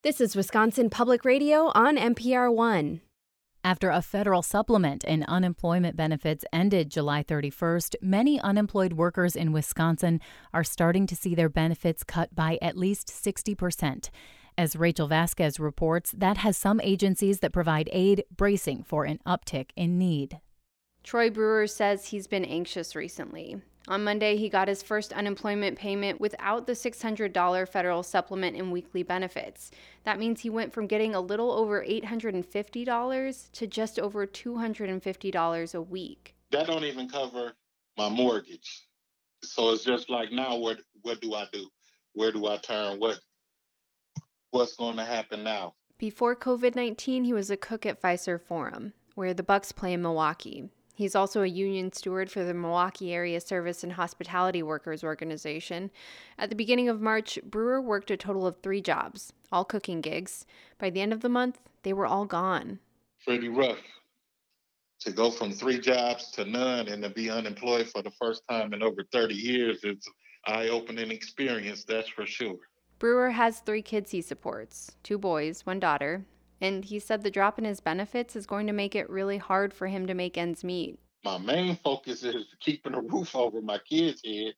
This is Wisconsin Public Radio on NPR One. After a federal supplement in unemployment benefits ended July 31st, many unemployed workers in Wisconsin are starting to see their benefits cut by at least 60%. As Rachel Vasquez reports, that has some agencies that provide aid bracing for an uptick in need. Troy Brewer says he's been anxious recently. On Monday, he got his first unemployment payment without the $600 federal supplement in weekly benefits. That means he went from getting a little over $850 to just over $250 a week. That don't even cover my mortgage. So it's just like, now what do I do? Where do I turn? What's going to happen now? Before COVID-19, he was a cook at Fiserv Forum, where the Bucks play in Milwaukee. He's also a union steward for the Milwaukee Area Service and Hospitality Workers Organization. At the beginning of March, Brewer worked a total of 3 jobs, all cooking gigs. By the end of the month, they were all gone. Pretty rough to go from 3 jobs to none and to be unemployed for the first time in over 30 years. It's an eye-opening experience, that's for sure. Brewer has 3 kids he supports, 2 boys, 1 daughter. And he said the drop in his benefits is going to make it really hard for him to make ends meet. My main focus is keeping a roof over my kids' head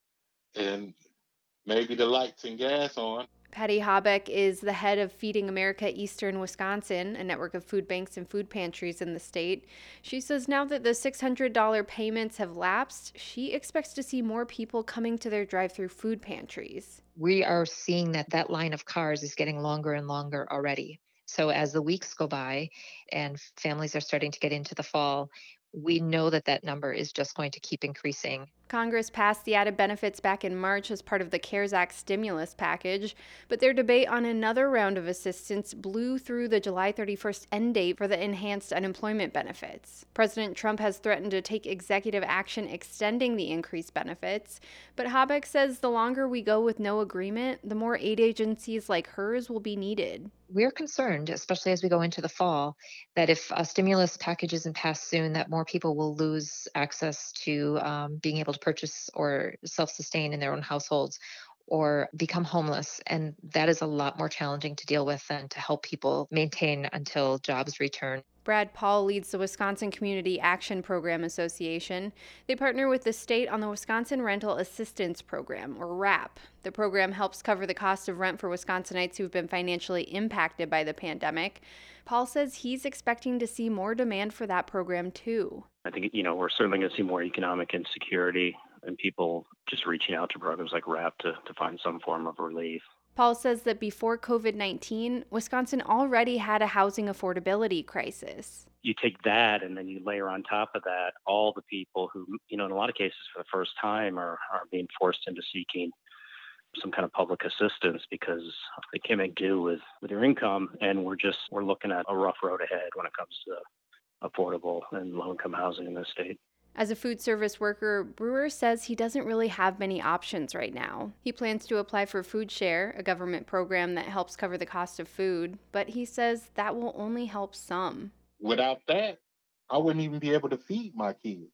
and maybe the lights and gas on. Patty Habeck is the head of Feeding America Eastern Wisconsin, a network of food banks and food pantries in the state. She says now that the $600 payments have lapsed, she expects to see more people coming to their drive-through food pantries. We are seeing that line of cars is getting longer and longer already. So as the weeks go by and families are starting to get into the fall, we know that number is just going to keep increasing. Congress passed the added benefits back in March as part of the CARES Act stimulus package, but their debate on another round of assistance blew through the July 31st end date for the enhanced unemployment benefits. President Trump has threatened to take executive action extending the increased benefits, but Habeck says the longer we go with no agreement, the more aid agencies like hers will be needed. We're concerned, especially as we go into the fall, that if a stimulus package isn't passed soon, that more people will lose access to being able to purchase or self-sustain in their own households or become homeless. And that is a lot more challenging to deal with than to help people maintain until jobs return. Brad Paul leads the Wisconsin Community Action Program Association. They partner with the state on the Wisconsin Rental Assistance Program, or WRAP. The program helps cover the cost of rent for Wisconsinites who've been financially impacted by the pandemic. Paul says he's expecting to see more demand for that program, too. I think, we're certainly going to see more economic insecurity and people just reaching out to programs like WRAP to find some form of relief. Paul says that before COVID-19, Wisconsin already had a housing affordability crisis. You take that and then you layer on top of that all the people who, in a lot of cases for the first time are being forced into seeking some kind of public assistance because they can't make do with their income. And we're looking at a rough road ahead when it comes to affordable and low-income housing in this state. As a food service worker, Brewer says he doesn't really have many options right now. He plans to apply for Food Share, a government program that helps cover the cost of food, but he says that will only help some. Without that, I wouldn't even be able to feed my kids.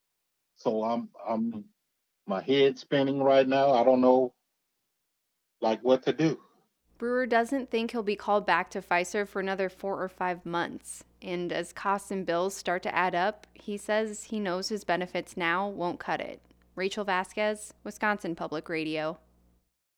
So I'm my head's spinning right now. I don't know what to do. Brewer doesn't think he'll be called back to Fiserv for another 4 or 5 months. And as costs and bills start to add up, he says he knows his benefits now won't cut it. Rachel Vasquez, Wisconsin Public Radio.